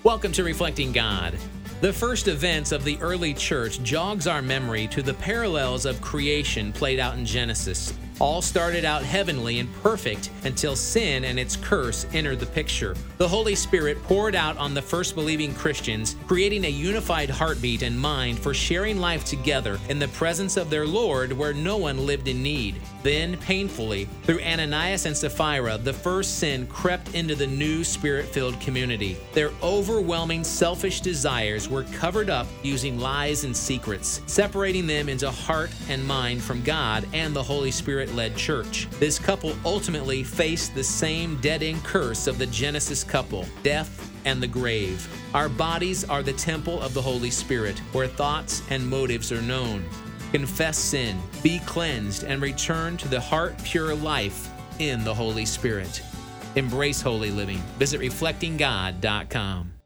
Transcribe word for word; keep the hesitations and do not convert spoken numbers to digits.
Welcome to Reflecting God. The first events of the early church jogs our memory to the parallels of creation played out in Genesis. All started out heavenly and perfect until sin and its curse entered the picture. The Holy Spirit poured out on the first believing Christians, creating a unified heartbeat and mind for sharing life together in the presence of their Lord where no one lived in need. Then, painfully, through Ananias and Sapphira, the first sin crept into the new Spirit-filled community. Their overwhelming selfish desires were covered up using lies and secrets, separating them into heart and mind from God and the Holy Spirit-led church. This couple ultimately faced the same dead-end curse of the Genesis couple, death and the grave. Our bodies are the temple of the Holy Spirit, where thoughts and motives are known. Confess sin, be cleansed, and return to the heart-pure life in the Holy Spirit. Embrace holy living. Visit reflecting god dot com.